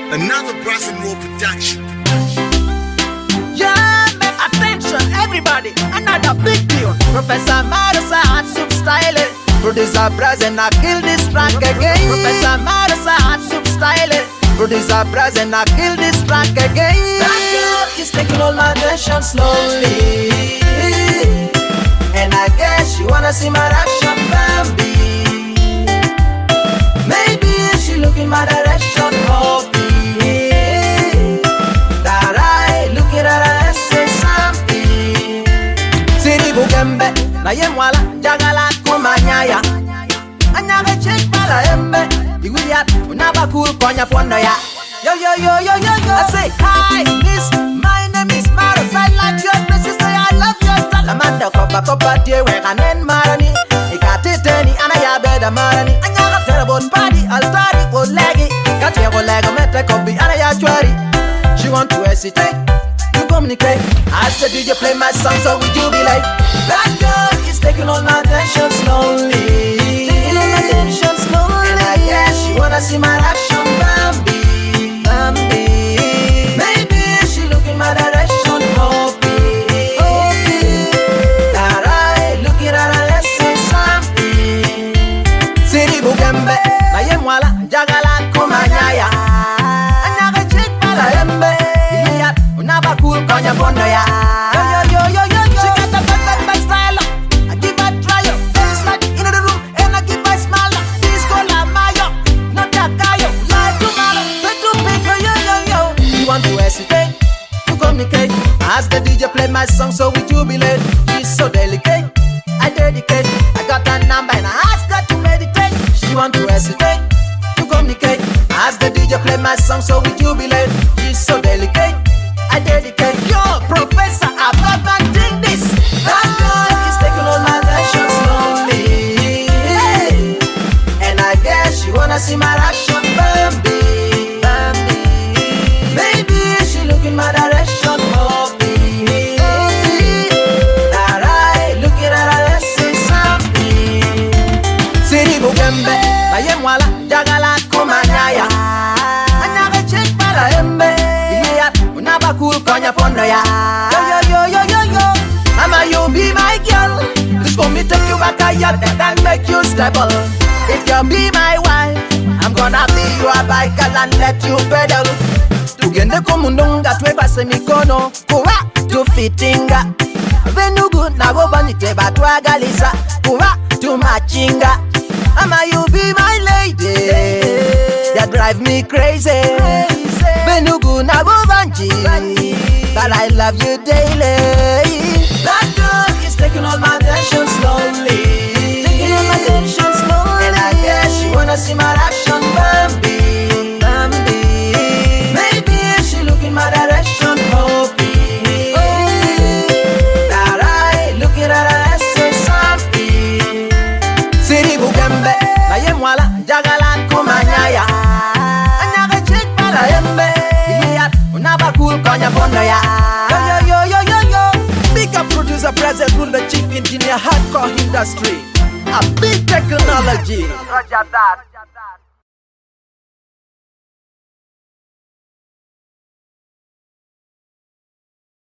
Another Brass and Roll production. Yeah, man, attention everybody, another big deal. Professor Marasa hot soup styling. Producer Brass and I kill this track again. Professor Marasa hot soup styling. Producer Brass and I kill this track again. That girl is taking all my attention slowly, and I guess she wanna see my action, Bambi. Maybe she look in my direction, hoping that I look at her and say something. Siri bugembe na yemwala jagala kumanyaya. Anyaga check para embe iguyat unaba cool konya pondo ya. Yo yo yo yo yo yo. I say hi, miss. My name is Maros. I like your dresses. Say I love your style. Lamanda kopa tie we kanen marani. Ikatiteni anaya beda marani. Anyaga terrible party altari olegi. Kati ya kolega mete kopi anaya chwari. She want to hesitate to communicate. As the DJ play my song, so we jubilate. That girl is taking all my attention slowly. Taking all my attention slowly. And I guess she wanna see my action, Bambi. Bambi. Maybe she look in my direction, hoping that I look at her and say something. Siri bugembe na yemwala jagala kumanyaya. Anyaga check para embe igiyat unaba cool konya pondo ya. Yo yo yo yo yo. She got the bad style. I give her try yo. Dance like in the room and I give her smile. Disco la mayo, no takayo. Like tomorrow, but to pick her yo yo yo. You want to hesitate to communicate. As the DJ play my song, so we jubilate. She's so delicate, I dedicate. I got her number and I asked her to meditate. She want to hesitate to communicate. As the DJ play my song, so we jubilate. She's so delicate, I dedicate. Yo, Professor, I'm not doing this. That girl is taking all my attention slowly, and I guess she wanna see my action, Bambi. Bambi. Maybe she look in my direction, hoping that I look at her and say something. Siri bugembe na yemwala jagala kumanyaya. Anyaga check para embe igiyat unaba cool konya pondo ya. Yo yo yo yo yo yo. Mama, you be my girl. This for me take you back a yard and make you stable. If you be my wife, I'm gonna be your biker and let you pedal. Tugende kumundunga twebase mikono kuba tufitinga. Venugu nabo banite batwagalisa kuba tumachinga. Mama, you be my lady. You drive me crazy. Venugu nabo banji, but I love you daily. That girl is taking all my attention slowly. Taking all my attention slowly. And I guess she wanna see my action, Bambi. Bambi. Maybe she look in my direction, hoping that I look at her and say something. Siri bugembe na yemwala jagala kumanyaya. Anyaga check para embe igiyat unaba cool konya pondo ya. Yo yo yo yo yo. Big up producer President Rule, the chief engineer, hardcore industry. A big technology. Roger that.